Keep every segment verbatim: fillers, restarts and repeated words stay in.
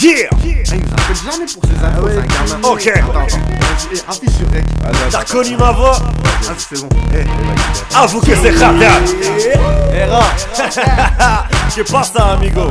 Yeah. Ah, il nous appelle jamais pour ses infos, c'est un gamin. Ok. Attends, attends. Eh, affiche sur rec. T'as reconnu ma voix? Ah, c'est bon. Eh, Avoue que c'est Khatal. Erreur. C'est pas ça, amigo.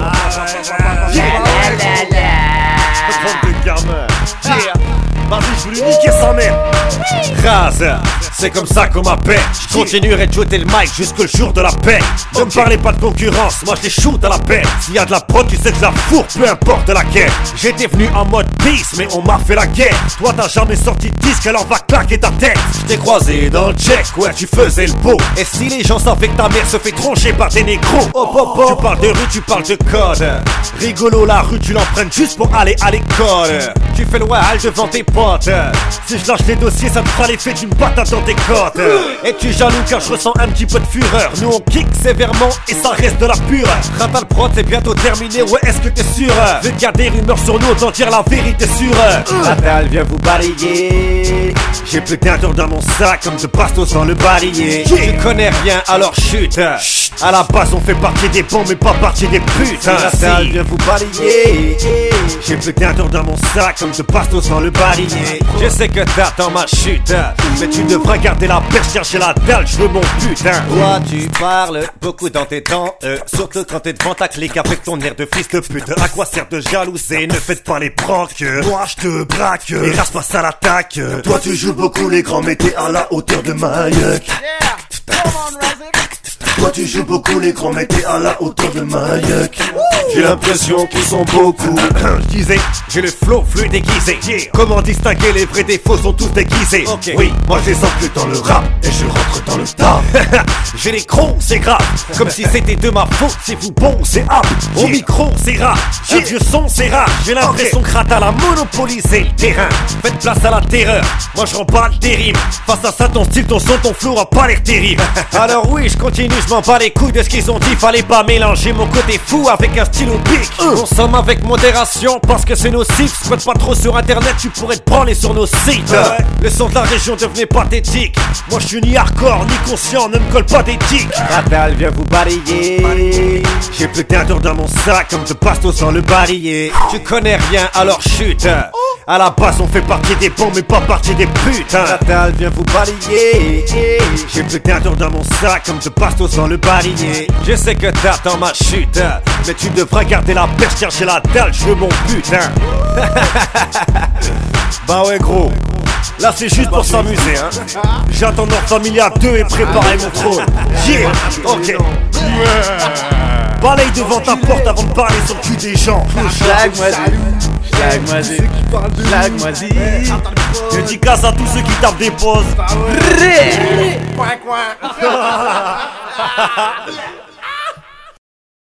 Bande de gamins. Yeah. Vas-y, je voulais niquer sa mère. Raz, c'est comme ça qu'on m'appelle. Je continuerai de jeter le mic jusqu'au jour de la paix. Ne me parlez pas de concurrence, moi je les shoot à la peine. S'il y a de la prod, tu sais que je la fourre, peu importe laquelle. J'étais venu en mode peace, mais on m'a fait la guerre. Toi t'as jamais sorti de disque, alors va claquer ta tête. Je t'ai croisé dans le check, ouais tu faisais le beau. Et si les gens savaient que ta mère se fait troncher par des négros? Oh, oh, oh. Tu parles de rue, tu parles de code. Rigolo la rue, tu l'empruntes juste pour aller à l'école. Tu fais le wahal devant tes potes. Si je lâche les dossiers, ça te fera l'effet d'une patate dans tes côtes. Et tu es jaloux car je ressens un petit peu de fureur. Nous on kick sévèrement et ça reste de la pure. Khatal prod c'est bientôt terminé, ouais est-ce que t'es sûr? Vu qu'il y a des rumeurs sur nous, autant dire la vérité sûre. Khatal vient vous balayer. J'ai plus d'un tour dans mon sac comme de bastos dans le balayé. Tu connais rien alors chute. À la base on fait partie des bons mais pas partie des putes. Khatal vient vous balayer. J'ai plus d'un tour dans mon sac comme de bastos dans le balayé. Je sais que t'attends ma chute, mais tu devras garder la perche, chercher la dalle, je veux mon putain. Toi tu parles beaucoup dans tes temps, euh, surtout quand t'es devant ta clique avec ton air de fils de pute. À quoi sert de jalouser, ne faites pas les pranks. Moi je te braque, et rase pas ça l'attaque. Toi tu joues beaucoup les grands, mais t'es à la hauteur de Maïek. Toi tu joues beaucoup les grands, mais t'es à la hauteur de Maïek. J'ai l'impression qu'ils sont beaucoup. Je disais, j'ai le flow fluide déguisé. Comment distinguer les vrais défauts sont tous déguisés. Okay. Oui, moi je les sens plus dans le rap et je rentre dans le tas. J'ai les crocs, c'est grave. Comme si c'était de ma faute, c'est vous bon, c'est hap. Au micro, c'est rare. Un vieux son, c'est rare. J'ai l'impression que Khatal a monopolisé le terrain. Faites place à la terreur. Moi je remballe des rimes. Face à ça, ton style, ton son, ton flow a pas l'air terrible. Alors oui, je continue, je m'en bats les couilles de ce qu'ils ont dit. Fallait pas mélanger mon côté fou avec un style au pic. Euh. Consomme avec modération parce que c'est nocif. Squatte pas trop sur internet, tu pourrais te branler sur nos sites. Ouais. Le son de la région devenait pathétique. Moi je suis ni hardcore ni conscient, ne me colle pas des tics. Khatal vient vous balayer. J'ai plus d'un tour dans mon sac comme de bastos dans le balayé. Tu connais rien alors chute. À la base on fait partie des bons mais pas partie des putes. Khatal vient vous balayer. J'ai plus d'un tour dans mon sac comme de bastos dans le balayé. Je sais que t'attends ma chute, mais tu devras garder la perche, chercher la dalle, je veux mon putain. Bah ouais gros, là c'est juste pour s'amuser hein. J'attends Nord Familia deux et préparer mon trône. Yeah, ok. Balaye devant ta porte avant de parler sur le cul des gens. Schlag-moi-y, schlag-moi-y, schlag-moi-y. Dédicace à tous ceux qui tapent des pauses. coin, coin.